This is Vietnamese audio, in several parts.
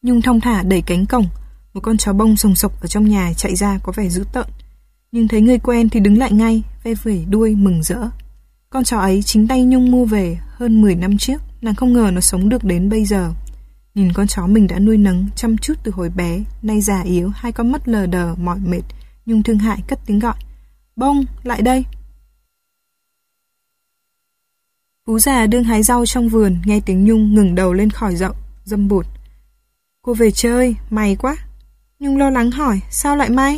Nhung thong thả đẩy cánh cổng. Một con chó bông sồng sộc ở trong nhà chạy ra có vẻ dữ tợn. Nhưng thấy người quen thì đứng lại ngay, ve vẩy đuôi mừng rỡ. Con chó ấy chính tay Nhung mua về hơn 10 năm trước. Nàng không ngờ nó sống được đến bây giờ. Nhìn con chó mình đã nuôi nấng chăm chút từ hồi bé, nay già yếu, hai con mắt lờ đờ mỏi mệt, Nhung thương hại cất tiếng gọi. Bông, lại đây. Vú già đương hái rau trong vườn, nghe tiếng Nhung ngừng đầu lên khỏi rậu, dâm bụt. Cô về chơi, may quá. Nhung lo lắng hỏi, sao lại may?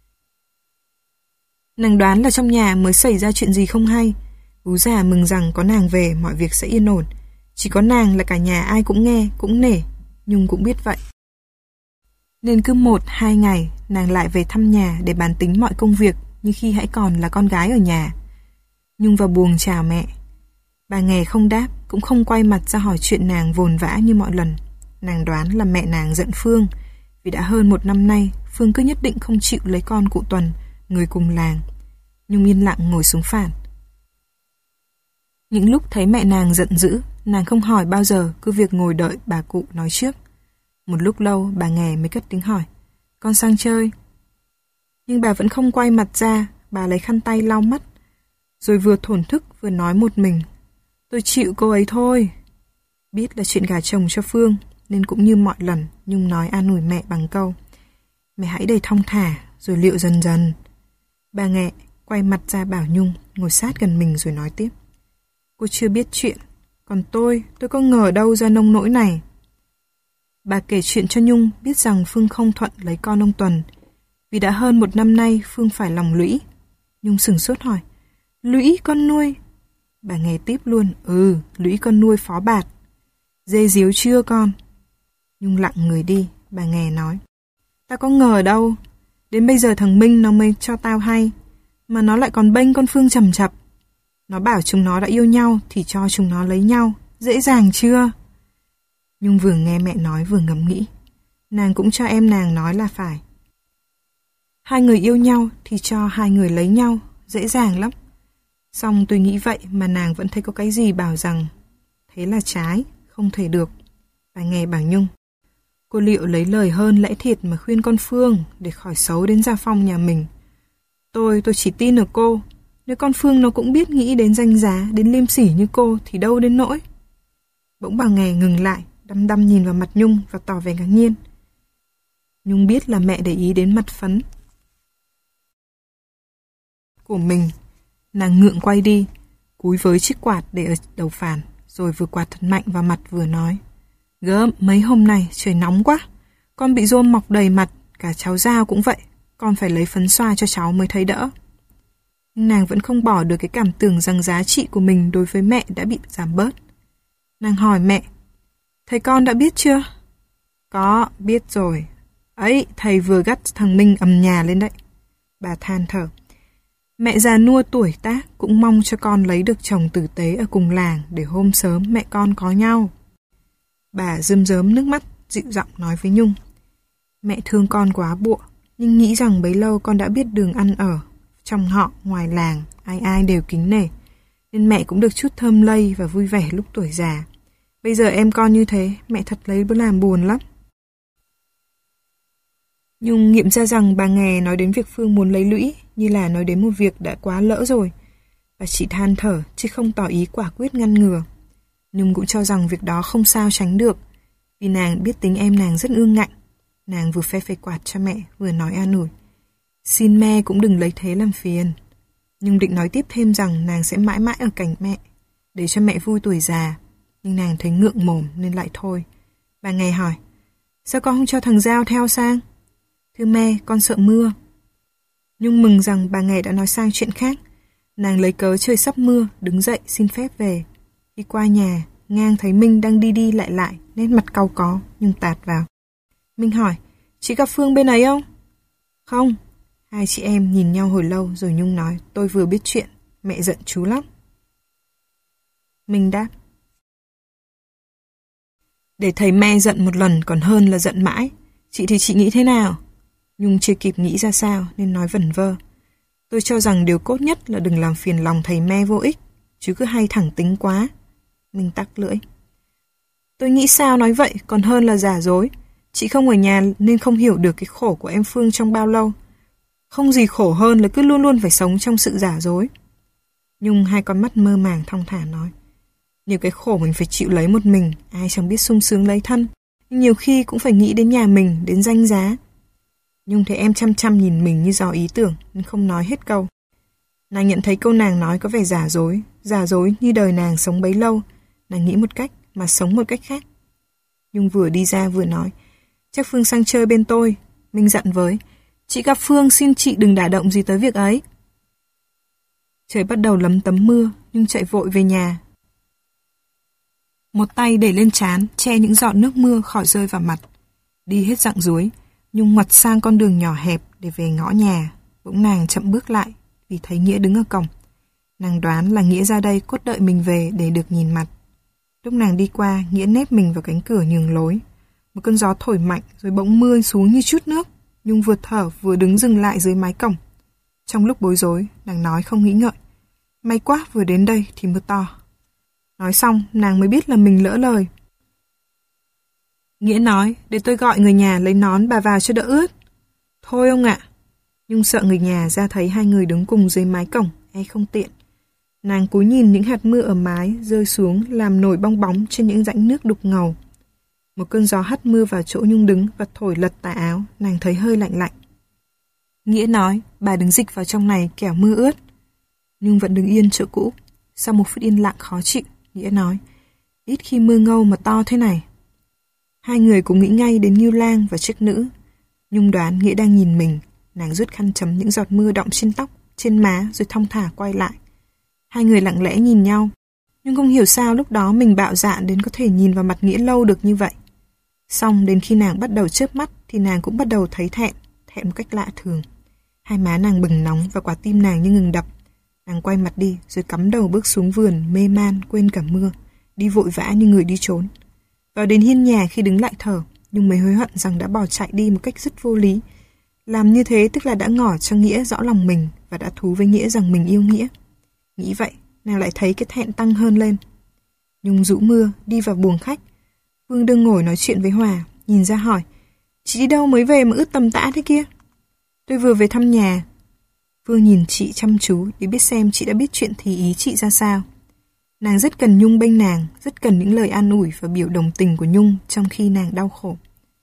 Nàng đoán là trong nhà mới xảy ra chuyện gì không hay. Vú già mừng rằng có nàng về mọi việc sẽ yên ổn. Chỉ có nàng là cả nhà ai cũng nghe, cũng nể. Nhung cũng biết vậy. Nên cứ 1-2 ngày nàng lại về thăm nhà để bàn tính mọi công việc như khi hãy còn là con gái ở nhà. Nhung vào buồng chào mẹ. Bà Nghè không đáp, cũng không quay mặt ra hỏi chuyện nàng vồn vã như mọi lần. Nàng đoán là mẹ nàng giận Phương, vì đã hơn 1 năm nay Phương cứ nhất định không chịu lấy con cụ Tuần, người cùng làng. Nhung yên lặng ngồi xuống phản. Những lúc thấy mẹ nàng giận dữ, nàng không hỏi bao giờ, cứ việc ngồi đợi bà cụ nói trước. Một lúc lâu bà Nghè mới cất tiếng hỏi, con sang chơi. Nhưng bà vẫn không quay mặt ra, bà lấy khăn tay lau mắt, rồi vừa thổn thức vừa nói một mình, tôi chịu cô ấy thôi. Biết là chuyện gả chồng cho Phương, nên cũng như mọi lần, Nhung nói an ủi mẹ bằng câu, mẹ hãy để thong thả, rồi liệu dần dần. Bà Nghè quay mặt ra bảo Nhung ngồi sát gần mình rồi nói tiếp, cô chưa biết chuyện, còn tôi có ngờ đâu ra nông nỗi này. Bà kể chuyện cho Nhung biết rằng Phương không thuận lấy con ông Tuần, vì đã hơn 1 năm nay Phương phải lòng lũy. Nhung sửng sốt hỏi, lũy con nuôi? Bà Nghè tiếp luôn, lũy con nuôi phó bạt. Dê díu chưa con? Nhung lặng người đi, bà Nghè nói, ta có ngờ đâu, đến bây giờ thằng Minh nó mới cho tao hay, mà nó lại còn bênh con Phương chầm chập. Nó bảo chúng nó đã yêu nhau thì cho chúng nó lấy nhau, dễ dàng chưa? Nhung vừa nghe mẹ nói vừa ngẫm nghĩ, nàng cũng cho em nàng nói là phải. 2 người yêu nhau thì cho 2 người lấy nhau, dễ dàng lắm. Xong tôi nghĩ vậy mà nàng vẫn thấy có cái gì bảo rằng thế là trái, không thể được. Bà Nghè bảo Nhung, cô liệu lấy lời hơn lẽ thiệt mà khuyên con Phương để khỏi xấu đến gia phong nhà mình. Tôi chỉ tin ở cô. Nếu con Phương nó cũng biết nghĩ đến danh giá, đến liêm sỉ như cô thì đâu đến nỗi. Bỗng bà Nghè ngừng lại, đăm đăm nhìn vào mặt Nhung và tỏ vẻ ngạc nhiên. Nhung biết là mẹ để ý đến mặt phấn của mình. Nàng ngượng quay đi, cúi với chiếc quạt để ở đầu phản, rồi vừa quạt thật mạnh vào mặt vừa nói, gớm, mấy hôm nay trời nóng quá, con bị rôm mọc đầy mặt, cả cháu Giao cũng vậy, con phải lấy phấn xoa cho cháu mới thấy đỡ. Nhưng nàng vẫn không bỏ được cái cảm tưởng rằng giá trị của mình đối với mẹ đã bị giảm bớt. Nàng hỏi mẹ, thầy con đã biết chưa? Có, biết rồi. Ấy, thầy vừa gắt thằng Minh ầm nhà lên đấy. Bà than thở. Mẹ già nua tuổi tác cũng mong cho con lấy được chồng tử tế ở cùng làng để hôm sớm mẹ con có nhau. Bà rơm rớm nước mắt, dịu giọng nói với Nhung. Mẹ thương con quá bụa, nhưng nghĩ rằng bấy lâu con đã biết đường ăn ở. Trong họ, ngoài làng, ai ai đều kính nể. Nên mẹ cũng được chút thơm lây và vui vẻ lúc tuổi già. Bây giờ em con như thế, mẹ thật lấy bữa làm buồn lắm. Nhung nghiệm ra rằng bà Nghè nói đến việc Phương muốn lấy lũy như là nói đến một việc đã quá lỡ rồi. Bà chỉ than thở chứ không tỏ ý quả quyết ngăn ngừa. Nhung cũng cho rằng việc đó không sao tránh được, vì nàng biết tính em nàng rất ương ngạnh. Nàng vừa phe quạt cho mẹ vừa nói an ủi. Xin mẹ cũng đừng lấy thế làm phiền. Nhung định nói tiếp thêm rằng nàng sẽ mãi mãi ở cạnh mẹ, để cho mẹ vui tuổi già. Nhưng nàng thấy ngượng mồm nên lại thôi. Bà Nghè hỏi, sao con không cho thằng Giao theo sang? Thưa mẹ, con sợ mưa. Nhung mừng rằng bà Nghè đã nói sang chuyện khác. Nàng lấy cớ trời sắp mưa, đứng dậy xin phép về. Đi qua nhà, ngang thấy Minh đang đi đi lại, nét mặt cau có, Nhung tạt vào. Minh hỏi, chị gặp Phương bên ấy không? Không. Hai chị em nhìn nhau hồi lâu rồi Nhung nói, tôi vừa biết chuyện, mẹ giận chú lắm. Minh đáp, để thầy me giận một lần còn hơn là giận mãi. Chị thì chị nghĩ thế nào? Nhung chưa kịp nghĩ ra sao nên nói vẩn vơ. Tôi cho rằng điều cốt nhất là đừng làm phiền lòng thầy me vô ích, chứ cứ hay thẳng tính quá. Minh tắc lưỡi. Tôi nghĩ sao nói vậy còn hơn là giả dối. Chị không ở nhà nên không hiểu được cái khổ của em Phương trong bao lâu. Không gì khổ hơn là cứ luôn luôn phải sống trong sự giả dối. Nhung hai con mắt mơ màng thong thả nói. Nhiều cái khổ mình phải chịu lấy một mình, ai chẳng biết sung sướng lấy thân. Nhưng nhiều khi cũng phải nghĩ đến nhà mình, đến danh giá. Nhung thấy em chăm chăm nhìn mình như dò ý tưởng, nên không nói hết câu. Nàng nhận thấy câu nàng nói có vẻ giả dối như đời nàng sống bấy lâu. Nàng nghĩ một cách mà sống một cách khác. Nhung vừa đi ra vừa nói, chắc Phương sang chơi bên tôi. Minh dặn với, chị gặp Phương xin chị đừng đả động gì tới việc ấy. Trời bắt đầu lấm tấm mưa, Nhung chạy vội về nhà. Một tay đẩy lên trán, che những giọt nước mưa khỏi rơi vào mặt. Đi hết dặn duối, Nhung ngoặt sang con đường nhỏ hẹp để về ngõ nhà. Bỗng nàng chậm bước lại vì thấy Nghĩa đứng ở cổng. Nàng đoán là Nghĩa ra đây cốt đợi mình về để được nhìn mặt. Lúc nàng đi qua, Nghĩa nép mình vào cánh cửa nhường lối. Một cơn gió thổi mạnh rồi bỗng mưa xuống như chút nước. Nhung vừa thở vừa đứng dừng lại dưới mái cổng. Trong lúc bối rối, nàng nói không nghĩ ngợi. May quá vừa đến đây thì mưa to. Nói xong, nàng mới biết là mình lỡ lời. Nghĩa nói, để tôi gọi người nhà lấy nón bà vào cho đỡ ướt. Thôi ông ạ. Nhung sợ người nhà ra thấy hai người đứng cùng dưới mái cổng, không tiện. Nàng cúi nhìn những hạt mưa ở mái rơi xuống làm nổi bong bóng trên những rãnh nước đục ngầu. Một cơn gió hắt mưa vào chỗ Nhung đứng và thổi lật tà áo, nàng thấy hơi lạnh lạnh. Nghĩa nói, bà đứng dịch vào trong này kẻo mưa ướt. Nhung vẫn đứng yên chỗ cũ. Sau một phút yên lặng khó chịu, Nghĩa nói, ít khi mưa ngâu mà to thế này. Hai người cũng nghĩ ngay đến Ngưu Lang và chiếc nữ. Nhung đoán Nghĩa đang nhìn mình. Nàng rút khăn chấm những giọt mưa đọng trên tóc, trên má rồi thong thả quay lại. Hai người lặng lẽ nhìn nhau. Nhưng không hiểu sao lúc đó mình bạo dạn đến có thể nhìn vào mặt Nghĩa lâu được như vậy. Xong đến khi nàng bắt đầu chớp mắt thì nàng cũng bắt đầu thấy thẹn một cách lạ thường. Hai má nàng bừng nóng và quả tim nàng như ngừng đập. Nàng quay mặt đi rồi cắm đầu bước xuống vườn mê man quên cả mưa, đi vội vã như người đi trốn. Vào đến hiên nhà khi đứng lại thở, Nhung mới hối hận rằng đã bỏ chạy đi một cách rất vô lý. Làm như thế tức là đã ngỏ cho Nghĩa rõ lòng mình và đã thú với Nghĩa rằng mình yêu Nghĩa. Nghĩ vậy, nàng lại thấy cái thẹn tăng hơn lên. Nhung rũ mưa, đi vào buồng khách. Phương đang ngồi nói chuyện với Hòa, nhìn ra hỏi, chị đi đâu mới về mà ướt tầm tã thế kia? Tôi vừa về thăm nhà. Phương nhìn chị chăm chú để biết xem chị đã biết chuyện thì ý chị ra sao. Nàng rất cần Nhung bênh nàng, rất cần những lời an ủi và biểu đồng tình của Nhung trong khi nàng đau khổ.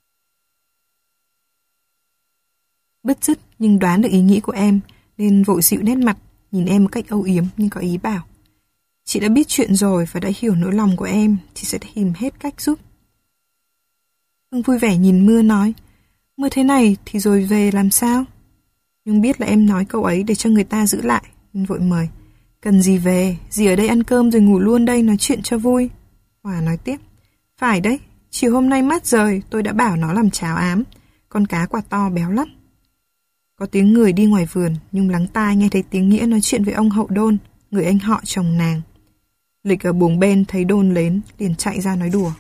Bứt rứt nhưng đoán được ý nghĩ của em nên vội dịu nét mặt, nhìn em một cách âu yếm nhưng có ý bảo. Chị đã biết chuyện rồi và đã hiểu nỗi lòng của em, chị sẽ tìm hết cách giúp. Hương vui vẻ nhìn mưa nói, mưa thế này thì rồi về làm sao? Nhưng biết là em nói câu ấy để cho người ta giữ lại, nên vội mời. Cần gì về, dì ở đây ăn cơm rồi ngủ luôn đây nói chuyện cho vui. Hòa nói tiếp, phải đấy, chiều hôm nay mát rời tôi đã bảo nó làm cháo ám, con cá quả to béo lắm. Có tiếng người đi ngoài vườn, Nhung lắng tai nghe thấy tiếng Nghĩa nói chuyện với ông Hậu Đôn, người anh họ chồng nàng. Lịch ở buồng bên thấy Đôn đến, liền chạy ra nói đùa.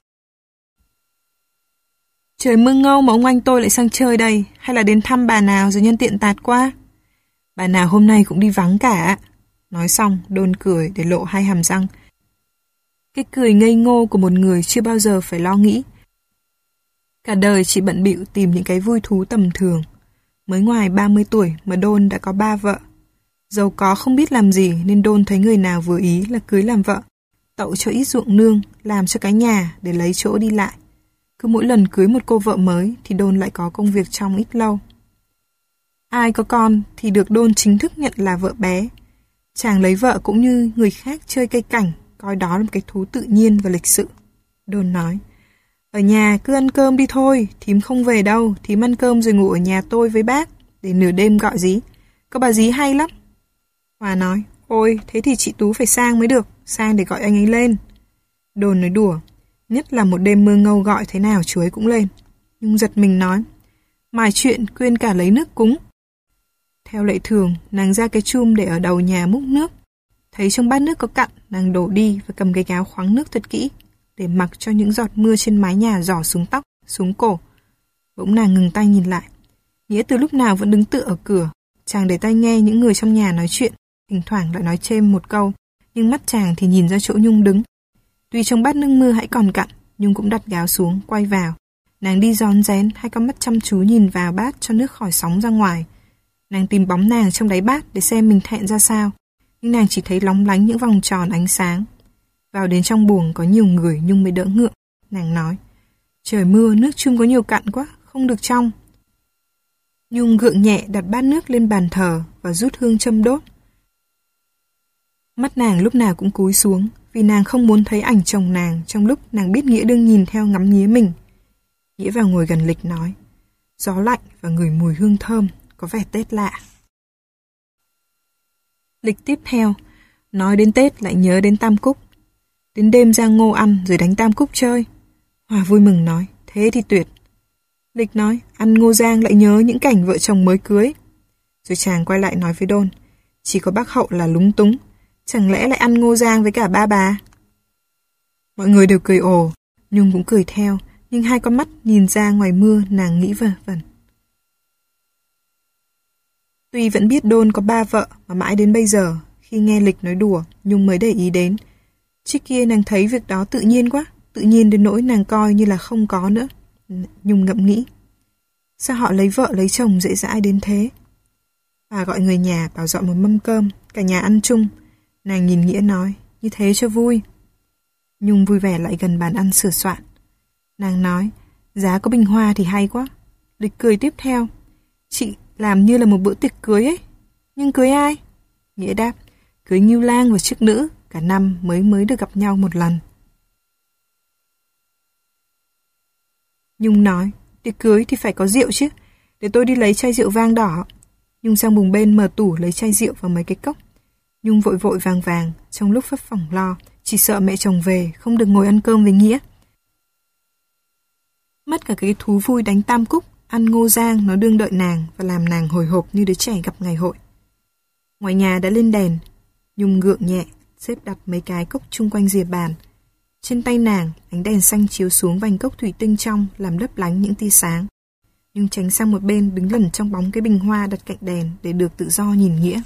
Trời mưa ngâu mà ông anh tôi lại sang chơi đây, hay là đến thăm bà nào rồi nhân tiện tạt qua? Bà nào hôm nay cũng đi vắng cả. Nói xong, Đôn cười để lộ hai hàm răng. Cái cười ngây ngô của một người chưa bao giờ phải lo nghĩ. Cả đời chỉ bận bịu tìm những cái vui thú tầm thường. Mới ngoài 30 tuổi mà Đôn đã có 3 vợ. Giàu có không biết làm gì nên Đôn thấy người nào vừa ý là cưới làm vợ. Tậu cho ít ruộng nương, làm cho cái nhà để lấy chỗ đi lại. Cứ mỗi lần cưới một cô vợ mới thì Đôn lại có công việc trong ít lâu. Ai có con thì được Đôn chính thức nhận là vợ bé. Chàng lấy vợ cũng như người khác chơi cây cảnh, coi đó là một cái thú tự nhiên và lịch sự. Đôn nói, ở nhà cứ ăn cơm đi thôi, thím không về đâu, thím ăn cơm rồi ngủ ở nhà tôi với bác, để nửa đêm gọi dí. Có bà dí hay lắm. Hòa nói, ôi, thế thì chị Tú phải sang mới được, sang để gọi anh ấy lên. Đôn nói đùa, nhất là một đêm mưa ngâu gọi thế nào chú ấy cũng lên. Nhưng giật mình nói, mài chuyện quên cả lấy nước cúng. Theo lệ thường, nàng ra cái chum để ở đầu nhà múc nước. Thấy trong bát nước có cặn, nàng đổ đi và cầm cái gáo khoáng nước thật kỹ, để mặc cho những giọt mưa trên mái nhà rỏ xuống tóc, xuống cổ. Bỗng nàng ngừng tay nhìn lại. Nghĩa từ lúc nào vẫn đứng tựa ở cửa. Chàng để tai nghe những người trong nhà nói chuyện, thỉnh thoảng lại nói chêm một câu, nhưng mắt chàng thì nhìn ra chỗ Nhung đứng. Tuy trong bát nước mưa hãy còn cặn, Nhung cũng đặt gáo xuống, quay vào. Nàng đi rón rén, hai con mắt chăm chú nhìn vào bát cho nước khỏi sóng ra ngoài. Nàng tìm bóng nàng trong đáy bát để xem mình thẹn ra sao, nhưng nàng chỉ thấy lóng lánh những vòng tròn ánh sáng. Vào đến trong buồng có nhiều người Nhung mới đỡ ngượng. Nàng nói, trời mưa, nước chung có nhiều cặn quá, không được trong. Nhung gượng nhẹ đặt bát nước lên bàn thờ và rút hương châm đốt. Mắt nàng lúc nào cũng cúi xuống, vì nàng không muốn thấy ảnh chồng nàng trong lúc nàng biết Nghĩa đương nhìn theo ngắm nghía mình. Nghĩa vào ngồi gần Lịch nói, gió lạnh và ngửi mùi hương thơm, có vẻ Tết lạ. Lịch tiếp theo, nói đến Tết lại nhớ đến Tam Cúc. Đến đêm ra ngô ăn rồi đánh Tam Cúc chơi. Hòa vui mừng nói, thế thì tuyệt. Lịch nói, ăn ngô giang lại nhớ những cảnh vợ chồng mới cưới. Rồi chàng quay lại nói với Đôn, chỉ có bác Hậu là lúng túng, chẳng lẽ lại ăn ngô giang với cả ba bà? Mọi người đều cười ồ, Nhung cũng cười theo, nhưng hai con mắt nhìn ra ngoài mưa nàng nghĩ vẩn vẩn. Tuy vẫn biết Đôn có 3 vợ mà mãi đến bây giờ, khi nghe Lịch nói đùa, Nhung mới để ý đến. Trước kia nàng thấy việc đó tự nhiên quá, tự nhiên đến nỗi nàng coi như là không có nữa. Nhung ngẫm nghĩ, sao họ lấy vợ lấy chồng dễ dãi đến thế? Bà gọi người nhà bảo dọn một mâm cơm, cả nhà ăn chung. Nàng nhìn Nghĩa nói, như thế cho vui. Nhung vui vẻ lại gần bàn ăn sửa soạn. Nàng nói, giá có bình hoa thì hay quá. Lịch cười tiếp theo, chị làm như là một bữa tiệc cưới ấy. Nhưng cưới ai? Nghĩa đáp, cưới Ngưu Lang và Chức Nữ, cả năm mới được gặp nhau một lần. Nhung nói, tiệc cưới thì phải có rượu chứ, để tôi đi lấy chai rượu vang đỏ. Nhung sang bùng bên mở tủ lấy chai rượu và mấy cái cốc. Nhung vội vội vàng vàng, trong lúc phấp phỏng lo, chỉ sợ mẹ chồng về, không được ngồi ăn cơm với Nghĩa. Mất cả cái thú vui đánh Tam Cúc, ăn ngô giang nó đương đợi nàng và làm nàng hồi hộp như đứa trẻ gặp ngày hội. Ngoài nhà đã lên đèn, Nhung gượng nhẹ, xếp đặt mấy cái cốc chung quanh rìa bàn. Trên tay nàng, ánh đèn xanh chiếu xuống vành cốc thủy tinh trong làm lấp lánh những tia sáng. Nhung tránh sang một bên đứng lẩn trong bóng cái bình hoa đặt cạnh đèn để được tự do nhìn Nghĩa.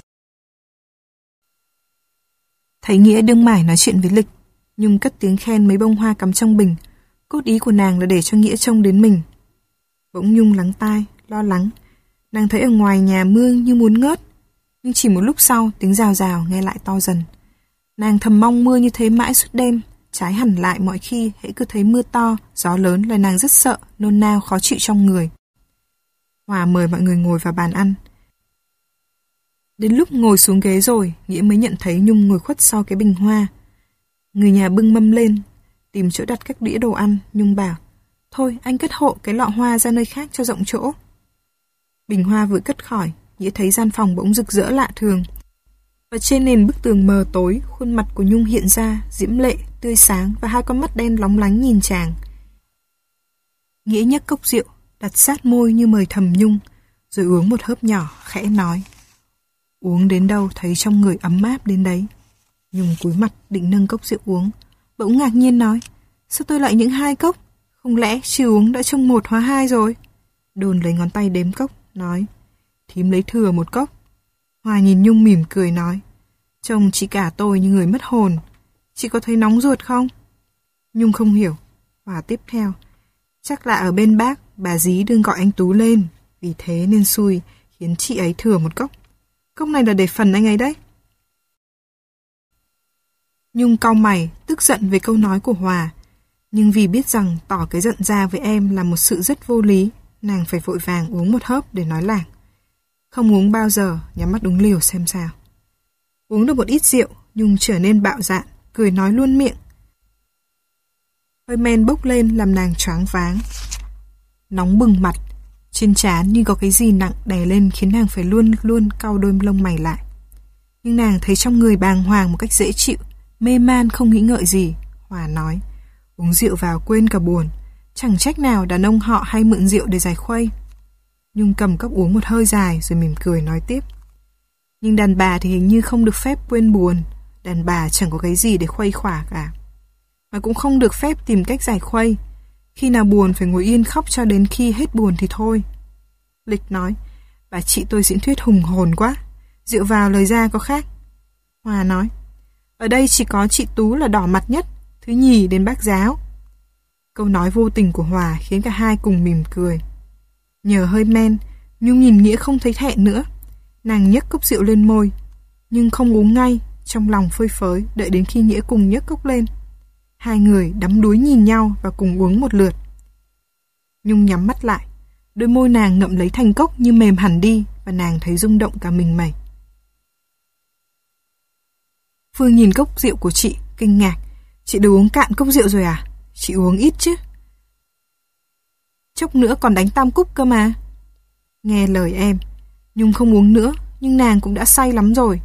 Thấy Nghĩa đương mải nói chuyện với Lịch, Nhung cất tiếng khen mấy bông hoa cắm trong bình. Cốt ý của nàng là để cho Nghĩa trông đến mình. Bỗng Nhung lắng tai, lo lắng. Nàng thấy ở ngoài nhà mưa như muốn ngớt, nhưng chỉ một lúc sau tiếng rào rào nghe lại to dần. Nàng thầm mong mưa như thế mãi suốt đêm, trái hẳn lại mọi khi hễ cứ thấy mưa to, gió lớn là nàng rất sợ, nôn nao khó chịu trong người. Hòa mời mọi người ngồi vào bàn ăn. Đến lúc ngồi xuống ghế rồi, Nghĩa mới nhận thấy Nhung ngồi khuất sau cái bình hoa. Người nhà bưng mâm lên, tìm chỗ đặt các đĩa đồ ăn. Nhung bảo, thôi anh cất hộ cái lọ hoa ra nơi khác cho rộng chỗ. Bình hoa vừa cất khỏi, Nghĩa thấy gian phòng bỗng rực rỡ lạ thường. Và trên nền bức tường mờ tối, khuôn mặt của Nhung hiện ra, diễm lệ, tươi sáng và hai con mắt đen lóng lánh nhìn chàng. Nghĩa nhấc cốc rượu, đặt sát môi như mời thầm Nhung, rồi uống một hớp nhỏ, khẽ nói, uống đến đâu thấy trong người ấm áp đến đấy. Nhung cúi mặt định nâng cốc rượu uống, bỗng ngạc nhiên nói, sao tôi lại những 2 cốc? Không lẽ chỉ uống đã trông 1 hóa 2 rồi? Đồn lấy ngón tay đếm cốc, nói, thím lấy thừa 1 cốc. Hòa nhìn Nhung mỉm cười nói, trông chị cả tôi như người mất hồn, chị có thấy nóng ruột không? Nhung không hiểu. Hòa tiếp theo, chắc là ở bên bác, bà dí đừng gọi anh Tú lên, vì thế nên xui khiến chị ấy thừa 1 cốc. Cốc này là để phần anh ấy đấy. Nhung cau mày, tức giận về câu nói của Hòa, nhưng vì biết rằng tỏ cái giận ra với em là một sự rất vô lý, nàng phải vội vàng uống một hớp để nói làng. Không uống bao giờ, nhắm mắt uống liều xem sao. Uống được một ít rượu, Nhung trở nên bạo dạn, cười nói luôn miệng. Hơi men bốc lên làm nàng choáng váng. Nóng bừng mặt, trên trán như có cái gì nặng đè lên khiến nàng phải luôn luôn cau đôi lông mày lại. Nhưng nàng thấy trong người bàng hoàng một cách dễ chịu, mê man không nghĩ ngợi gì. Hòa nói, uống rượu vào quên cả buồn, chẳng trách nào đàn ông họ hay mượn rượu để giải khuây. Nhung cầm cốc uống một hơi dài rồi mỉm cười nói tiếp. Nhưng đàn bà thì hình như không được phép quên buồn. Đàn bà chẳng có cái gì để khuây khỏa cả, mà cũng không được phép tìm cách giải khuây. Khi nào buồn phải ngồi yên khóc cho đến khi hết buồn thì thôi. Lịch nói, bà chị tôi diễn thuyết hùng hồn quá, rượu vào lời ra có khác. Hòa nói, ở đây chỉ có chị Tú là đỏ mặt nhất, thứ nhì đến bác giáo. Câu nói vô tình của Hòa khiến cả hai cùng mỉm cười. Nhờ hơi men, Nhung nhìn Nghĩa không thấy thẹn nữa. Nàng nhấc cốc rượu lên môi, nhưng không uống ngay, trong lòng phơi phới đợi đến khi Nghĩa cùng nhấc cốc lên. Hai người đắm đuối nhìn nhau và cùng uống một lượt. Nhung nhắm mắt lại, đôi môi nàng ngậm lấy thành cốc như mềm hẳn đi và nàng thấy rung động cả mình mẩy. Phương nhìn cốc rượu của chị, kinh ngạc. Chị đều uống cạn cốc rượu rồi à? Chị uống ít chứ. Chốc nữa còn đánh tam cúc cơ mà. Nghe lời em, Nhung không uống nữa, nhưng nàng cũng đã say lắm rồi.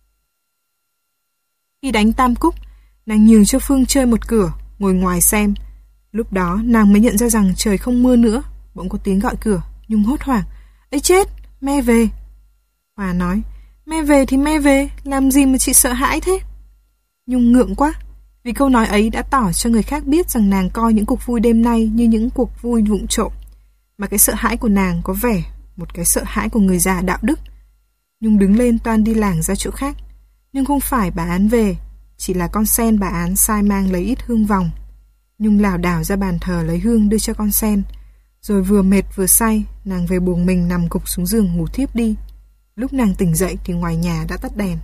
Khi đánh tam cúc, nàng nhường cho Phương chơi một cửa, ngồi ngoài xem. Lúc đó nàng mới nhận ra rằng trời không mưa nữa. Bỗng có tiếng gọi cửa. Nhung hốt hoảng. Ây chết, me về. Hòa nói, me về thì me về, làm gì mà chị sợ hãi thế? Nhung ngượng quá, vì câu nói ấy đã tỏ cho người khác biết rằng nàng coi những cuộc vui đêm nay như những cuộc vui vụng trộm, mà cái sợ hãi của nàng có vẻ một cái sợ hãi của người già đạo đức. Nhung đứng lên toan đi lảng ra chỗ khác, nhưng không phải bà Án về, chỉ là con sen bà Án sai mang lấy ít hương vòng. Nhung lảo đảo ra bàn thờ lấy hương đưa cho con sen, rồi vừa mệt vừa say, nàng về buồng mình nằm gục xuống giường ngủ thiếp đi. Lúc nàng tỉnh dậy thì ngoài nhà đã tắt đèn.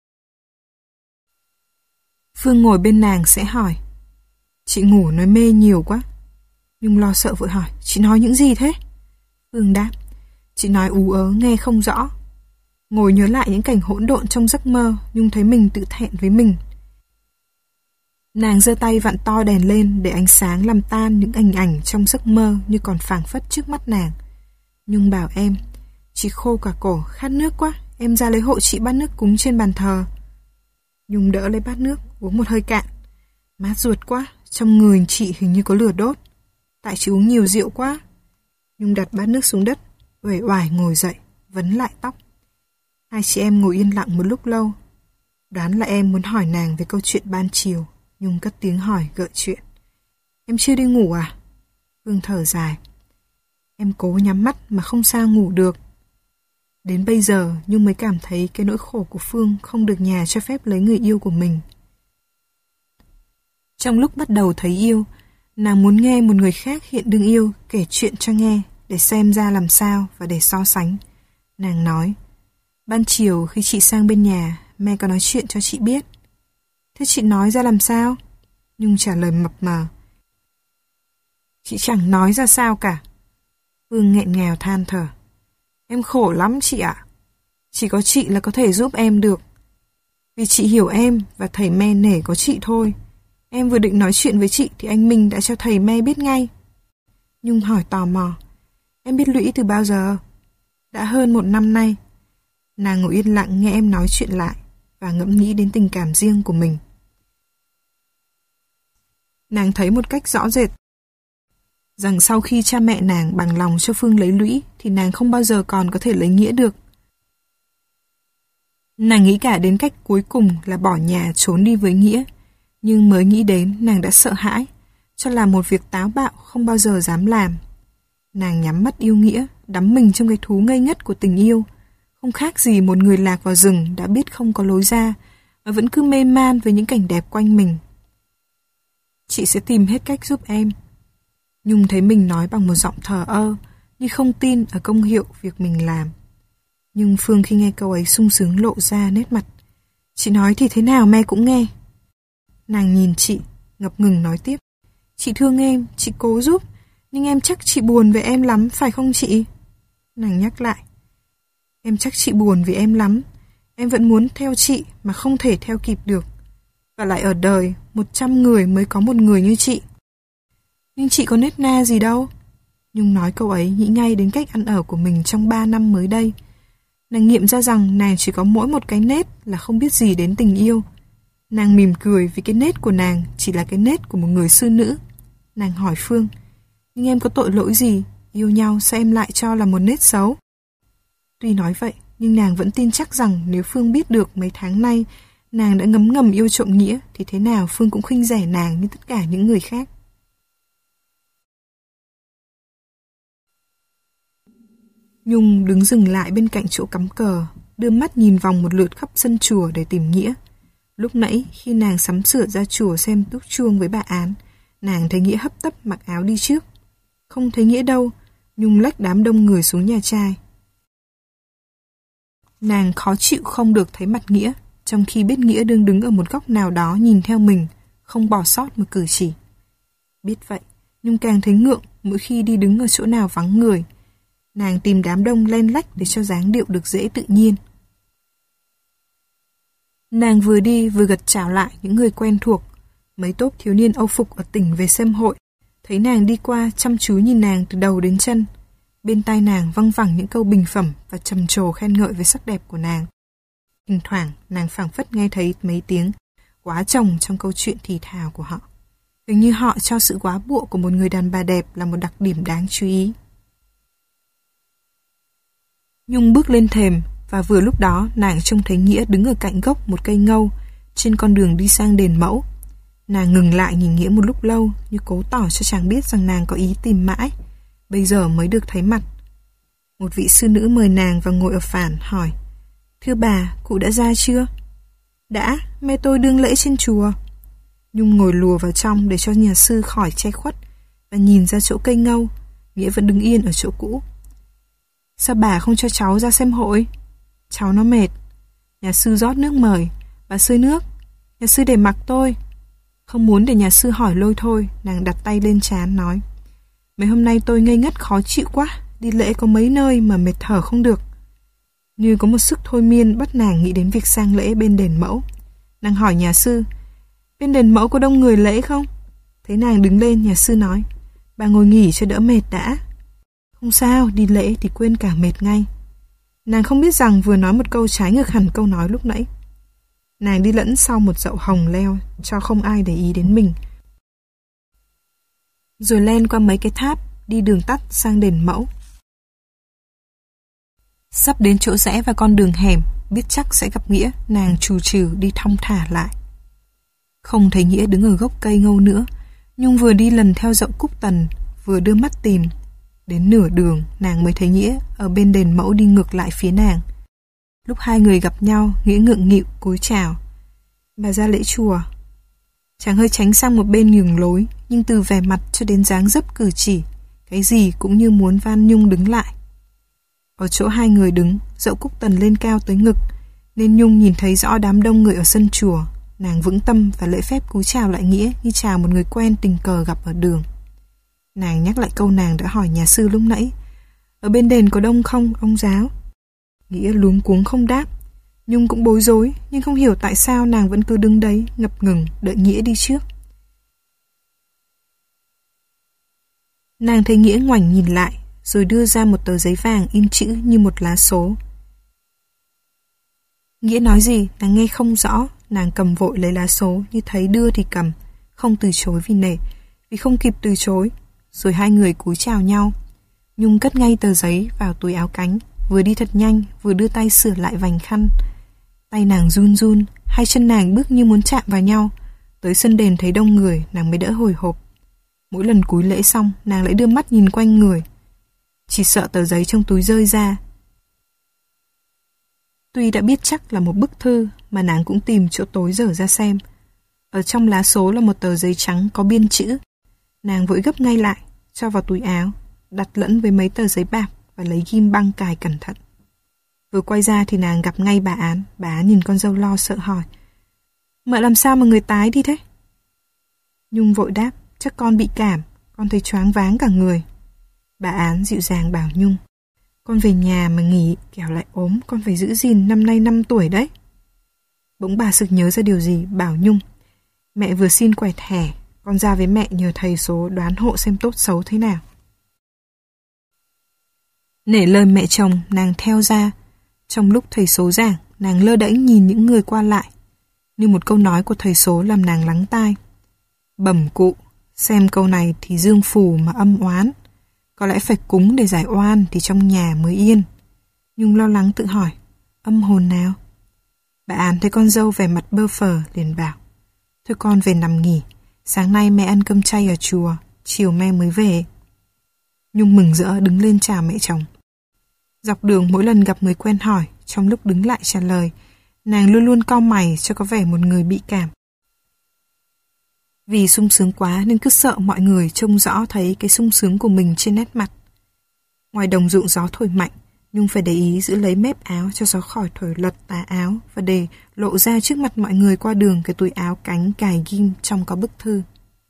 Phương ngồi bên nàng sẽ hỏi, chị ngủ nói mê nhiều quá. Nhung lo sợ vội hỏi, chị nói những gì thế? Phương đáp, chị nói ú ớ nghe không rõ. Ngồi nhớ lại những cảnh hỗn độn trong giấc mơ, Nhung thấy mình tự thẹn với mình. Nàng giơ tay vặn to đèn lên để ánh sáng làm tan những hình ảnh trong giấc mơ như còn phảng phất trước mắt nàng. Nhung bảo em, chị khô cả cổ, khát nước quá, em ra lấy hộ chị bát nước cúng trên bàn thờ. Nhung đỡ lấy bát nước, uống một hơi cạn. Mát ruột quá, trong người chị hình như có lửa đốt. Tại chị uống nhiều rượu quá. Nhung đặt bát nước xuống đất, uể oải ngồi dậy, vấn lại tóc. Hai chị em ngồi yên lặng một lúc lâu. Đoán là em muốn hỏi nàng về câu chuyện ban chiều. Nhung cất tiếng hỏi gợi chuyện. Em chưa đi ngủ à? Phương thở dài. Em cố nhắm mắt mà không sao ngủ được. Đến bây giờ Nhung mới cảm thấy cái nỗi khổ của Phương không được nhà cho phép lấy người yêu của mình. Trong lúc bắt đầu thấy yêu, nàng muốn nghe một người khác hiện đương yêu kể chuyện cho nghe để xem ra làm sao và để so sánh. Nàng nói, ban chiều khi chị sang bên nhà, mẹ có nói chuyện cho chị biết. Thế chị nói ra làm sao? Nhung trả lời mập mờ. Chị chẳng nói ra sao cả. Phương nghẹn ngào than thở. Em khổ lắm chị ạ. Chỉ có chị là có thể giúp em được. Vì chị hiểu em và thầy me nể có chị thôi. Em vừa định nói chuyện với chị thì anh Minh đã cho thầy me biết ngay. Nhung hỏi tò mò. Em biết Lũy từ bao giờ? Đã hơn 1 năm nay. Nàng ngồi yên lặng nghe em nói chuyện lại và ngẫm nghĩ đến tình cảm riêng của mình. Nàng thấy một cách rõ rệt rằng sau khi cha mẹ nàng bằng lòng cho Phương lấy Lũy thì nàng không bao giờ còn có thể lấy Nghĩa được. Nàng nghĩ cả đến cách cuối cùng là bỏ nhà trốn đi với Nghĩa, nhưng mới nghĩ đến nàng đã sợ hãi, cho là một việc táo bạo không bao giờ dám làm. Nàng nhắm mắt yêu Nghĩa, đắm mình trong cái thú ngây ngất của tình yêu, không khác gì một người lạc vào rừng đã biết không có lối ra, mà vẫn cứ mê man với những cảnh đẹp quanh mình. Chị sẽ tìm hết cách giúp em. Nhung thấy mình nói bằng một giọng thờ ơ, như không tin ở công hiệu việc mình làm. Nhưng Phương khi nghe câu ấy sung sướng lộ ra nét mặt. Chị nói thì thế nào mẹ cũng nghe. Nàng nhìn chị, ngập ngừng nói tiếp. Chị thương em, chị cố giúp, nhưng em chắc chị buồn về em lắm, phải không chị? Nàng nhắc lại. Em chắc chị buồn vì em lắm. Em vẫn muốn theo chị mà không thể theo kịp được. Và lại ở đời 100 người mới có một người như chị. Nhưng chị có nết na gì đâu. Nhung nói câu ấy nghĩ ngay đến cách ăn ở của mình trong 3 năm mới đây. Nàng nghiệm ra rằng nàng chỉ có mỗi một cái nết là không biết gì đến tình yêu. Nàng mỉm cười vì cái nết của nàng chỉ là cái nết của một người sư nữ. Nàng hỏi Phương, nhưng em có tội lỗi gì? Yêu nhau sao em lại cho là một nết xấu? Tuy nói vậy, nhưng nàng vẫn tin chắc rằng nếu Phương biết được mấy tháng nay nàng đã ngấm ngầm yêu trộm Nghĩa thì thế nào Phương cũng khinh rẻ nàng như tất cả những người khác. Nhung đứng dừng lại bên cạnh chỗ cắm cờ, đưa mắt nhìn vòng một lượt khắp sân chùa để tìm Nghĩa. Lúc nãy khi nàng sắm sửa ra chùa xem túc chuông với bà Án, Nàng thấy Nghĩa hấp tấp mặc áo đi trước. Không thấy Nghĩa đâu, Nhung lách đám đông người xuống nhà trai. Nàng khó chịu không được thấy mặt Nghĩa, trong khi biết Nghĩa đang đứng ở một góc nào đó nhìn theo mình, không bỏ sót một cử chỉ. Biết vậy, Nhung càng thấy ngượng mỗi khi đi đứng ở chỗ nào vắng người. Nàng tìm đám đông len lách để cho dáng điệu được dễ tự nhiên. Nàng vừa đi vừa gật chào lại những người quen thuộc. Mấy tốp thiếu niên Âu phục ở tỉnh về xem hội, thấy nàng đi qua chăm chú nhìn nàng từ đầu đến chân. Bên tai nàng văng vẳng những câu bình phẩm và trầm trồ khen ngợi về sắc đẹp của nàng. Thỉnh thoảng nàng phảng phất nghe thấy mấy tiếng quá chồng trong câu chuyện thì thào của họ. Hình như họ cho sự quá bụa của một người đàn bà đẹp là một đặc điểm đáng chú ý. Nhung bước lên thềm và vừa lúc đó nàng trông thấy Nghĩa đứng ở cạnh gốc một cây ngâu trên con đường đi sang đền Mẫu. Nàng ngừng lại nhìn Nghĩa một lúc lâu như cố tỏ cho chàng biết rằng nàng có ý tìm mãi, bây giờ mới được thấy mặt. Một vị sư nữ mời nàng vào ngồi ở phản hỏi: "Thưa bà, cụ đã ra chưa?" "Đã, mẹ tôi đương lễ trên chùa." Nhung ngồi lùa vào trong để cho nhà sư khỏi che khuất và nhìn ra chỗ cây ngâu. Nghĩa vẫn đứng yên ở chỗ cũ. "Sao bà không cho cháu ra xem hội?" "Cháu nó mệt." Nhà sư rót nước mời. "Bà xơi nước." "Nhà sư để mặc tôi." Không muốn để nhà sư hỏi lôi thôi, nàng đặt tay lên trán nói: "Mấy hôm nay tôi ngây ngất khó chịu quá, đi lễ có mấy nơi mà mệt thở không được." Như có một sức thôi miên bắt nàng nghĩ đến việc sang lễ bên đền Mẫu. Nàng hỏi nhà sư: "Bên đền Mẫu có đông người lễ không?" Thấy nàng đứng lên, nhà sư nói: "Bà ngồi nghỉ cho đỡ mệt đã." "Không sao, đi lễ thì quên cả mệt ngay." Nàng không biết rằng vừa nói một câu trái ngược hẳn câu nói lúc nãy. Nàng đi lẫn sau một dậu hồng leo cho không ai để ý đến mình, rồi len qua mấy cái tháp, đi đường tắt sang đền Mẫu. Sắp đến chỗ rẽ vào con đường hẻm, biết chắc sẽ gặp Nghĩa, nàng trù trừ đi thong thả lại. Không thấy Nghĩa đứng ở gốc cây ngâu nữa. Nhung vừa đi lần theo dậu cúc tần, vừa đưa mắt tìm. Đến nửa đường, nàng mới thấy Nghĩa ở bên đền Mẫu đi ngược lại phía nàng. Lúc hai người gặp nhau, Nghĩa ngượng nghịu cúi chào: "Bà ra lễ chùa." Chàng hơi tránh sang một bên nhường lối, nhưng từ vẻ mặt cho đến dáng dấp cử chỉ, cái gì cũng như muốn van Nhung đứng lại. Ở chỗ hai người đứng, dậu cúc tần lên cao tới ngực, nên Nhung nhìn thấy rõ đám đông người ở sân chùa. Nàng vững tâm và lễ phép cúi chào lại Nghĩa như chào một người quen tình cờ gặp ở đường. Nàng nhắc lại câu nàng đã hỏi nhà sư lúc nãy: "Ở bên đền có đông không, ông giáo?" Nghĩa luống cuống không đáp. Nhung cũng bối rối, nhưng không hiểu tại sao nàng vẫn cứ đứng đấy, ngập ngừng, đợi Nghĩa đi trước. Nàng thấy Nghĩa ngoảnh nhìn lại, rồi đưa ra một tờ giấy vàng in chữ như một lá số. Nghĩa nói gì, nàng nghe không rõ, nàng cầm vội lấy lá số, như thấy đưa thì cầm, không từ chối vì nể, vì không kịp từ chối, rồi hai người cúi chào nhau. Nhung cất ngay tờ giấy vào túi áo cánh, vừa đi thật nhanh, vừa đưa tay sửa lại vành khăn. Tay nàng run run, hai chân nàng bước như muốn chạm vào nhau. Tới sân đền thấy đông người, nàng mới đỡ hồi hộp. Mỗi lần cúi lễ xong, nàng lại đưa mắt nhìn quanh người, chỉ sợ tờ giấy trong túi rơi ra. Tuy đã biết chắc là một bức thư, mà nàng cũng tìm chỗ tối dở ra xem. Ở trong lá số là một tờ giấy trắng có biên chữ. Nàng vội gấp ngay lại, cho vào túi áo, đặt lẫn với mấy tờ giấy bạc và lấy ghim băng cài cẩn thận. Vừa quay ra thì nàng gặp ngay bà Án. Bà Án nhìn con dâu lo sợ hỏi: "Mợ làm sao mà người tái đi thế?" Nhung vội đáp: "Chắc con bị cảm, con thấy choáng váng cả người." Bà Án dịu dàng bảo Nhung: "Con về nhà mà nghỉ, kẻo lại ốm, con phải giữ gìn, năm nay 5 tuổi đấy." Bỗng bà sực nhớ ra điều gì, bảo Nhung: "Mẹ vừa xin quẹt thẻ, con ra với mẹ nhờ thầy số đoán hộ xem tốt xấu thế nào." Nể lời mẹ chồng, nàng theo ra. Trong lúc thầy số giảng, nàng lơ đễnh nhìn những người qua lại, như một câu nói của thầy số làm nàng lắng tai. Bẩm cụ, xem câu này thì dương phù mà âm oán, có lẽ phải cúng để giải oan thì trong nhà mới yên. Nhung lo lắng tự hỏi: âm hồn nào? Bà Án thấy con dâu vẻ mặt bơ phờ liền bảo: "Thôi con về nằm nghỉ, sáng nay mẹ ăn cơm chay ở chùa, chiều mẹ mới về." Nhung mừng rỡ đứng lên chào mẹ chồng. Dọc đường mỗi lần gặp người quen hỏi, trong lúc đứng lại trả lời, nàng luôn luôn cau mày cho có vẻ một người bị cảm. Vì sung sướng quá nên cứ sợ mọi người trông rõ thấy cái sung sướng của mình trên nét mặt. Ngoài đồng ruộng gió thổi mạnh, Nhung phải để ý giữ lấy mép áo cho gió khỏi thổi lật tà áo và để lộ ra trước mặt mọi người qua đường cái túi áo cánh cài ghim trong có bức thư.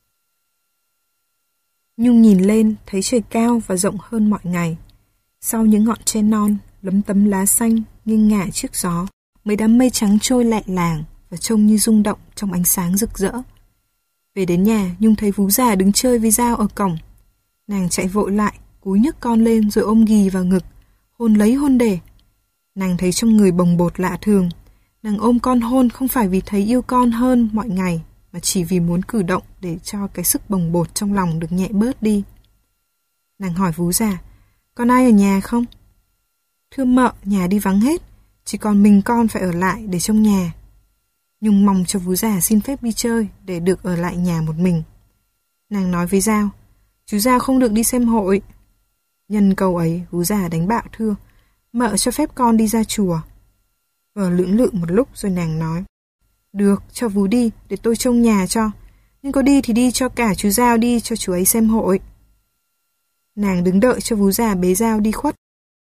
Nhung nhìn lên thấy trời cao và rộng hơn mọi ngày. Sau những ngọn tre non, lấm tấm lá xanh nghiêng ngả trước gió, mấy đám mây trắng trôi lẹ làng và trông như rung động trong ánh sáng rực rỡ. Về đến nhà, Nhung thấy Vú già đứng chơi với Dao ở cổng. Nàng chạy vội lại, cúi nhấc con lên rồi ôm ghì vào ngực, hôn lấy hôn để. Nàng thấy trong người bồng bột lạ thường. Nàng ôm con hôn không phải vì thấy yêu con hơn mọi ngày, mà chỉ vì muốn cử động để cho cái sức bồng bột trong lòng được nhẹ bớt đi. Nàng hỏi Vú già, con ai ở nhà không? Thưa mợ, nhà đi vắng hết, chỉ còn mình con phải ở lại để trông nhà. Nhung mong cho Vú già xin phép đi chơi để được ở lại nhà một mình. Nàng nói với Dao, chú Dao không được đi xem hội. Nhân câu ấy, Vú già đánh bạo thưa, mợ cho phép con đi ra chùa. Vợ lưỡng lự một lúc rồi nàng nói, được, cho Vú đi để tôi trông nhà cho, nhưng có đi thì đi cho cả chú Dao đi cho chú ấy xem hội. Nàng đứng đợi cho Vú già bế Dao đi khuất.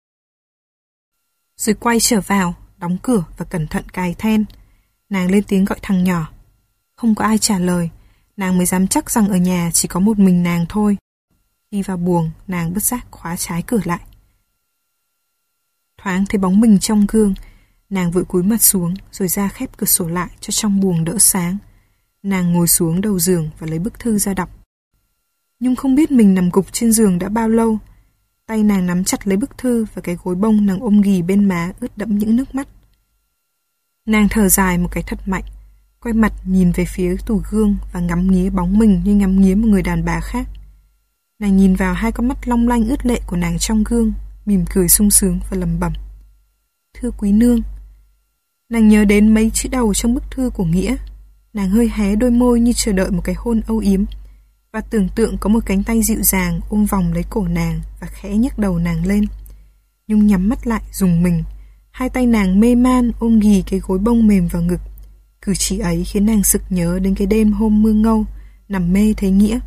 Rồi quay trở vào, đóng cửa và cẩn thận cài then. Nàng lên tiếng gọi thằng nhỏ. Không có ai trả lời, nàng mới dám chắc rằng ở nhà chỉ có một mình nàng thôi. Đi vào buồng, nàng bất giác khóa trái cửa lại. Thoáng thấy bóng mình trong gương, nàng vội cúi mặt xuống rồi ra khép cửa sổ lại cho trong buồng đỡ sáng. Nàng ngồi xuống đầu giường và lấy bức thư ra đọc. Nhung không biết mình nằm gục trên giường đã bao lâu. Tay nàng nắm chặt lấy bức thư và cái gối bông nàng ôm ghì bên má ướt đẫm những nước mắt. Nàng thở dài một cái thật mạnh, quay mặt nhìn về phía tủ gương và ngắm nghía bóng mình như ngắm nghía một người đàn bà khác. Nàng nhìn vào hai con mắt long lanh ướt lệ của nàng trong gương, mỉm cười sung sướng và lẩm bẩm. Thưa quý nương. Nàng nhớ đến mấy chữ đầu trong bức thư của Nghĩa. Nàng hơi hé đôi môi như chờ đợi một cái hôn âu yếm, và tưởng tượng có một cánh tay dịu dàng ôm vòng lấy cổ nàng và khẽ nhấc đầu nàng lên. Nhung nhắm mắt lại rùng mình. Hai tay nàng mê man ôm ghì cái gối bông mềm vào ngực. Cử chỉ ấy khiến nàng sực nhớ đến cái đêm hôm mưa ngâu, nằm mê thấy Nghĩa.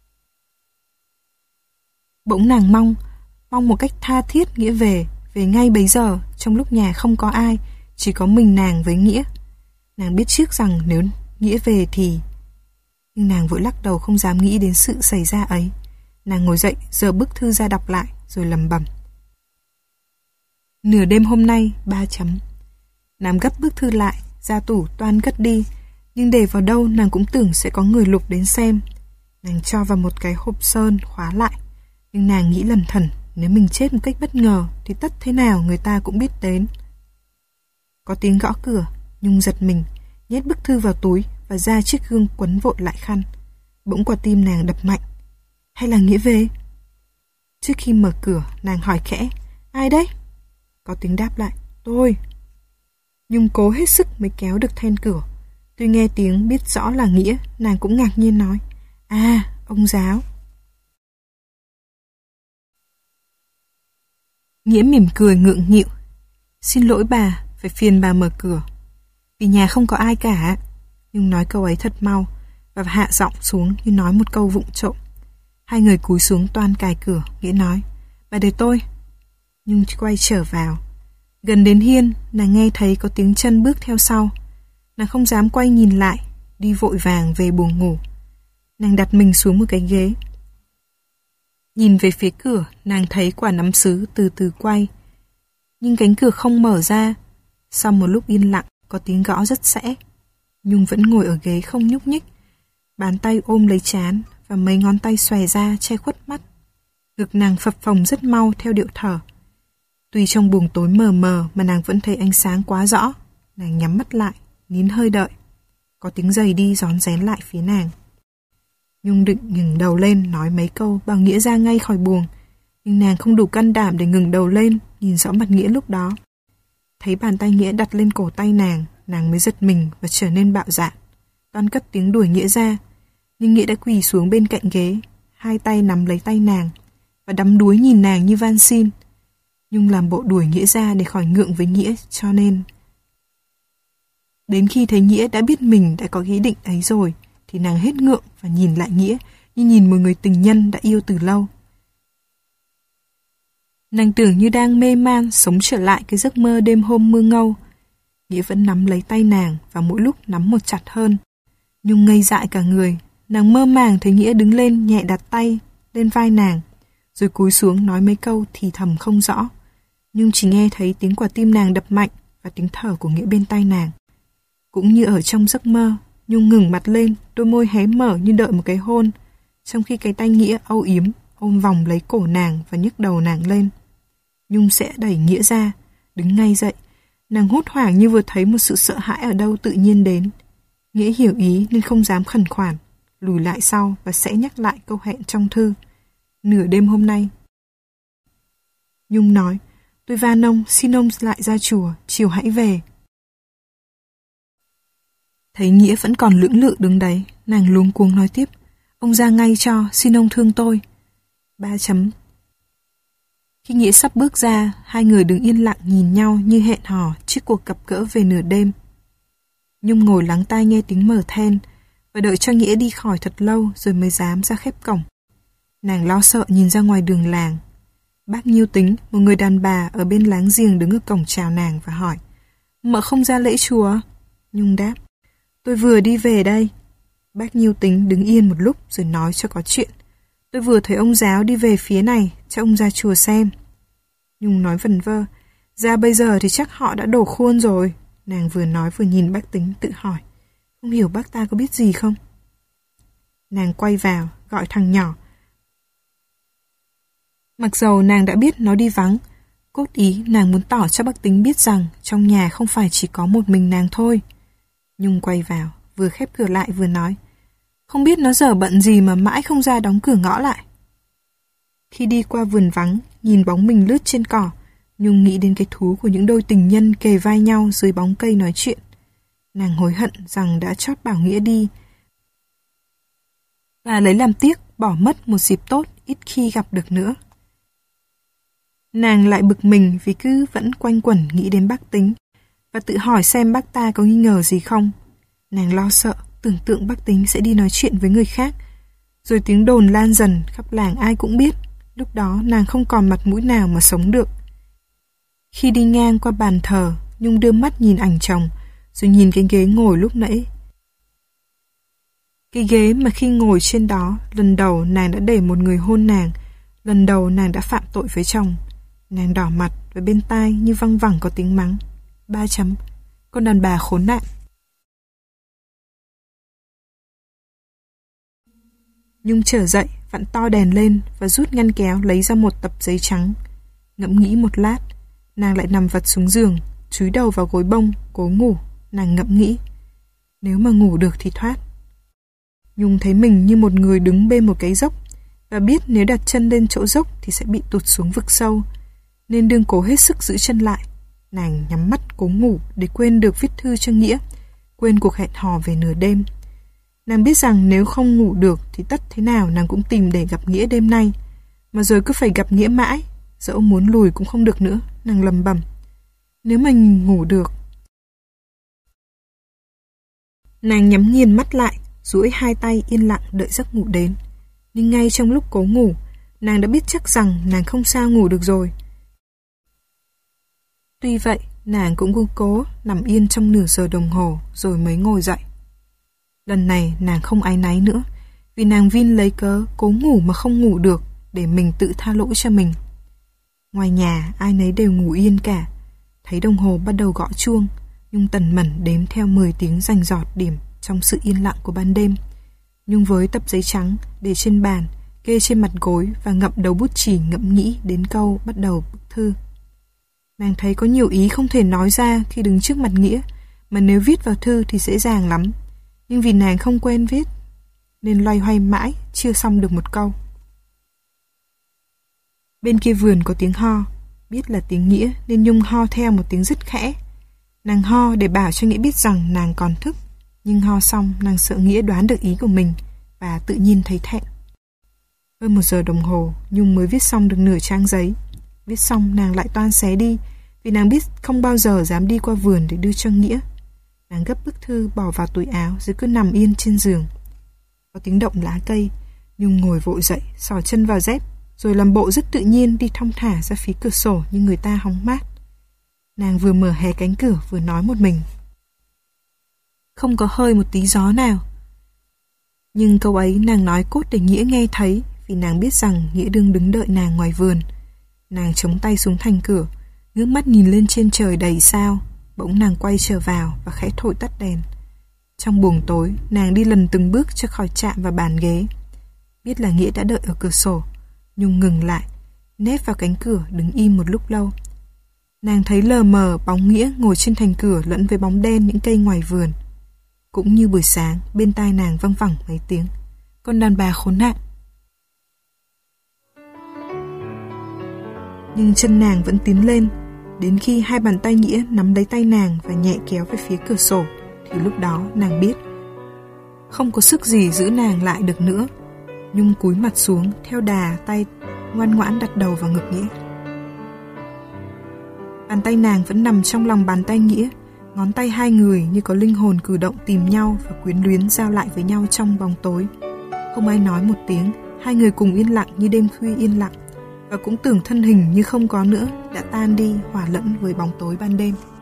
Bỗng nàng mong một cách tha thiết Nghĩa về ngay bấy giờ, trong lúc nhà không có ai, chỉ có mình nàng với Nghĩa. Nàng biết trước rằng nếu Nghĩa về thì... Nhưng nàng vội lắc đầu không dám nghĩ đến sự xảy ra ấy. Nàng ngồi dậy, giở bức thư ra đọc lại, rồi lẩm bẩm. Nửa đêm hôm nay, 3 chấm. Nàng gấp bức thư lại, ra tủ toan cất đi, nhưng để vào đâu nàng cũng tưởng sẽ có người lục đến xem. Nàng cho vào một cái hộp sơn khóa lại, nhưng nàng nghĩ lẩn thẩn, nếu mình chết một cách bất ngờ thì tất thế nào người ta cũng biết đến. Có tiếng gõ cửa, Nhung giật mình, nhét bức thư vào túi và ra chiếc gương quấn vội lại khăn. Bỗng quả tim nàng đập mạnh. Hay là Nghĩa về? Trước khi mở cửa, nàng hỏi khẽ, ai đấy? Có tiếng đáp lại, tôi. Nhung cố hết sức mới kéo được then cửa. Tuy nghe tiếng biết rõ là Nghĩa, nàng cũng ngạc nhiên nói, à, ông giáo. Nghĩa mỉm cười ngượng nghịu. Xin lỗi bà, phải phiền bà mở cửa. Vì nhà không có ai cả. Nhung nói câu ấy thật mau và hạ giọng xuống như nói một câu vụng trộm. Hai người cúi xuống toan cài cửa. Nghĩa nói, bà để tôi. Nhung quay trở vào. Gần đến hiên, nàng nghe thấy có tiếng chân bước theo sau. Nàng không dám quay nhìn lại, đi vội vàng về buồng ngủ. Nàng đặt mình xuống một cái ghế. Nhìn về phía cửa, nàng thấy quả nắm sứ từ từ quay. Nhưng cánh cửa không mở ra. Sau một lúc yên lặng, có tiếng gõ rất khẽ. Nhung vẫn ngồi ở ghế không nhúc nhích. Bàn tay ôm lấy trán và mấy ngón tay xòe ra che khuất mắt. Ngực nàng phập phồng rất mau theo điệu thở. Tuy trong buồng tối mờ mờ mà nàng vẫn thấy ánh sáng quá rõ. Nàng nhắm mắt lại, nín hơi đợi. Có tiếng giày đi rón rén lại phía nàng. Nhung định ngẩng đầu lên nói mấy câu bảo Nghĩa ra ngay khỏi buồng, nhưng nàng không đủ can đảm để ngẩng đầu lên nhìn rõ mặt Nghĩa lúc đó. Thấy bàn tay Nghĩa đặt lên cổ tay nàng mới giật mình và trở nên bạo dạn. Toan cất tiếng đuổi Nghĩa ra, nhưng Nghĩa đã quỳ xuống bên cạnh ghế, hai tay nắm lấy tay nàng và đắm đuối nhìn nàng như van xin. Nhung làm bộ đuổi Nghĩa ra để khỏi ngượng với Nghĩa, cho nên đến khi thấy Nghĩa đã biết mình đã có ý định ấy rồi thì nàng hết ngượng và nhìn lại Nghĩa như nhìn một người tình nhân đã yêu từ lâu. Nàng tưởng như đang mê man sống trở lại cái giấc mơ đêm hôm mưa ngâu. Nghĩa vẫn nắm lấy tay nàng và mỗi lúc nắm một chặt hơn. Nhung ngây dại cả người, nàng mơ màng thấy Nghĩa đứng lên nhẹ đặt tay lên vai nàng, rồi cúi xuống nói mấy câu thì thầm không rõ. Nhung chỉ nghe thấy tiếng quả tim nàng đập mạnh và tiếng thở của Nghĩa bên tai nàng. Cũng như ở trong giấc mơ, Nhung ngừng mặt lên, đôi môi hé mở như đợi một cái hôn, trong khi cái tay Nghĩa âu yếm ôm vòng lấy cổ nàng và nhấc đầu nàng lên. Nhung sẽ đẩy Nghĩa ra, đứng ngay dậy. Nàng hốt hoảng như vừa thấy một sự sợ hãi ở đâu tự nhiên đến. Nghĩa hiểu ý nên không dám khẩn khoản, lùi lại sau và sẽ nhắc lại câu hẹn trong thư. Nửa đêm hôm nay. Nhung nói, tôi van ông, xin ông lại ra chùa, chiều hãy về. Thấy Nghĩa vẫn còn lưỡng lự đứng đấy, nàng luống cuống nói tiếp, ông ra ngay cho, xin ông thương tôi. 3 chấm. Khi Nghĩa sắp bước ra, hai người đứng yên lặng nhìn nhau như hẹn hò trước cuộc gặp gỡ về nửa đêm. Nhung ngồi lắng tai nghe tiếng mở then và đợi cho Nghĩa đi khỏi thật lâu rồi mới dám ra khép cổng. Nàng lo sợ nhìn ra ngoài đường làng. Bác Nhiêu Tính, một người đàn bà ở bên láng giềng đứng ở cổng chào nàng và hỏi, mợ không ra lễ chùa? Nhung đáp, tôi vừa đi về đây. Bác Nhiêu Tính đứng yên một lúc rồi nói cho có chuyện. Tôi vừa thấy ông giáo đi về phía này, cho ông ra chùa xem. Nhung nói vẩn vơ, ra bây giờ thì chắc họ đã đổ khuôn rồi. Nàng vừa nói vừa nhìn bác Tính tự hỏi, không hiểu bác ta có biết gì không? Nàng quay vào, gọi thằng nhỏ. Mặc dầu nàng đã biết nó đi vắng, cốt ý nàng muốn tỏ cho bác Tính biết rằng trong nhà không phải chỉ có một mình nàng thôi. Nhung quay vào, vừa khép cửa lại vừa nói, không biết nó giờ bận gì mà mãi không ra đóng cửa ngõ lại. Khi đi qua vườn vắng, nhìn bóng mình lướt trên cỏ, Nhung nghĩ đến cái thú của những đôi tình nhân kề vai nhau dưới bóng cây nói chuyện. Nàng hối hận rằng đã chót bảo Nghĩa đi và lấy làm tiếc bỏ mất một dịp tốt ít khi gặp được nữa. Nàng lại bực mình vì cứ vẫn quanh quẩn nghĩ đến bác Tính và tự hỏi xem bác ta có nghi ngờ gì không. Nàng lo sợ, tưởng tượng bác Tính sẽ đi nói chuyện với người khác, rồi tiếng đồn lan dần khắp làng ai cũng biết. Lúc đó nàng không còn mặt mũi nào mà sống được. Khi đi ngang qua bàn thờ, Nhung đưa mắt nhìn ảnh chồng, rồi nhìn cái ghế ngồi lúc nãy. Cái ghế mà khi ngồi trên đó, lần đầu nàng đã để một người hôn nàng, lần đầu nàng đã phạm tội với chồng. Nàng đỏ mặt và bên tai như văng vẳng có tiếng mắng. 3 chấm. Con đàn bà khốn nạn. Nhung trở dậy, vặn to đèn lên và rút ngăn kéo lấy ra một tập giấy trắng. Ngẫm nghĩ một lát, nàng lại nằm vật xuống giường, chúi đầu vào gối bông, cố ngủ. Nàng ngẫm nghĩ, nếu mà ngủ được thì thoát. Nhung thấy mình như một người đứng bên một cái dốc và biết nếu đặt chân lên chỗ dốc thì sẽ bị tụt xuống vực sâu, nên đương cố hết sức giữ chân lại. Nàng nhắm mắt cố ngủ để quên được viết thư cho Nghĩa, quên cuộc hẹn hò về nửa đêm. Nàng biết rằng nếu không ngủ được thì tất thế nào nàng cũng tìm để gặp Nghĩa đêm nay, mà rồi cứ phải gặp Nghĩa mãi, dẫu muốn lùi cũng không được nữa. Nàng lầm bầm, nếu mà ngủ được. Nàng nhắm nghiền mắt lại, duỗi hai tay yên lặng đợi giấc ngủ đến. Nhưng ngay trong lúc cố ngủ, nàng đã biết chắc rằng nàng không sao ngủ được rồi. Tuy vậy, nàng cũng cố nằm yên trong nửa giờ đồng hồ rồi mới ngồi dậy. Lần này nàng không áy náy nữa, vì nàng vin lấy cớ cố ngủ mà không ngủ được để mình tự tha lỗi cho mình. Ngoài nhà ai nấy đều ngủ yên cả. Thấy đồng hồ bắt đầu gõ chuông, Nhung tần mẩn đếm theo 10 tiếng rành rọt điểm trong sự yên lặng của ban đêm. Nhung với tập giấy trắng để trên bàn, kê trên mặt gối và ngậm đầu bút chì ngẫm nghĩ đến câu bắt đầu bức thư. Nàng thấy có nhiều ý không thể nói ra khi đứng trước mặt Nghĩa, mà nếu viết vào thư thì dễ dàng lắm. Nhưng vì nàng không quen viết, nên loay hoay mãi, chưa xong được một câu. Bên kia vườn có tiếng ho, biết là tiếng Nghĩa nên Nhung ho theo một tiếng rất khẽ. Nàng ho để bảo cho Nghĩa biết rằng nàng còn thức, nhưng ho xong nàng sợ Nghĩa đoán được ý của mình và tự nhiên thấy thẹn. Hơn 1 giờ đồng hồ, Nhung mới viết xong được nửa trang giấy. Viết xong nàng lại toan xé đi, vì nàng biết không bao giờ dám đi qua vườn để đưa cho Nghĩa. Nàng gấp bức thư bỏ vào túi áo rồi cứ nằm yên trên giường, có tiếng động lá cây. Nhung ngồi vội dậy, xỏ chân vào dép, rồi làm bộ rất tự nhiên đi thong thả ra phía cửa sổ như người ta hóng mát. Nàng vừa mở hé cánh cửa vừa nói một mình. Không có hơi một tí gió nào. Nhưng câu ấy nàng nói cốt để Nghĩa nghe thấy, vì nàng biết rằng Nghĩa đương đứng đợi nàng ngoài vườn. Nàng chống tay xuống thành cửa, ngước mắt nhìn lên trên trời đầy sao. Bỗng nàng quay trở vào và khẽ thổi tắt đèn. Trong buồng tối, nàng đi lần từng bước cho khỏi chạm vào bàn ghế. Biết là Nghĩa đã đợi ở cửa sổ, Nhung ngừng lại, nép vào cánh cửa đứng im một lúc lâu. Nàng thấy lờ mờ bóng Nghĩa ngồi trên thành cửa lẫn với bóng đen những cây ngoài vườn. Cũng như buổi sáng, bên tai nàng văng vẳng mấy tiếng: con đàn bà khốn nạn. Nhưng chân nàng vẫn tiến lên, đến khi hai bàn tay Nghĩa nắm lấy tay nàng và nhẹ kéo về phía cửa sổ, thì lúc đó nàng biết không có sức gì giữ nàng lại được nữa. Nhung cúi mặt xuống, theo đà tay ngoan ngoãn đặt đầu vào ngực Nghĩa. Bàn tay nàng vẫn nằm trong lòng bàn tay Nghĩa, ngón tay hai người như có linh hồn cử động tìm nhau và quyến luyến giao lại với nhau trong bóng tối. Không ai nói một tiếng, hai người cùng yên lặng như đêm khuya yên lặng, và cũng tưởng thân hình như không có nữa đã tan đi hòa lẫn với bóng tối ban đêm.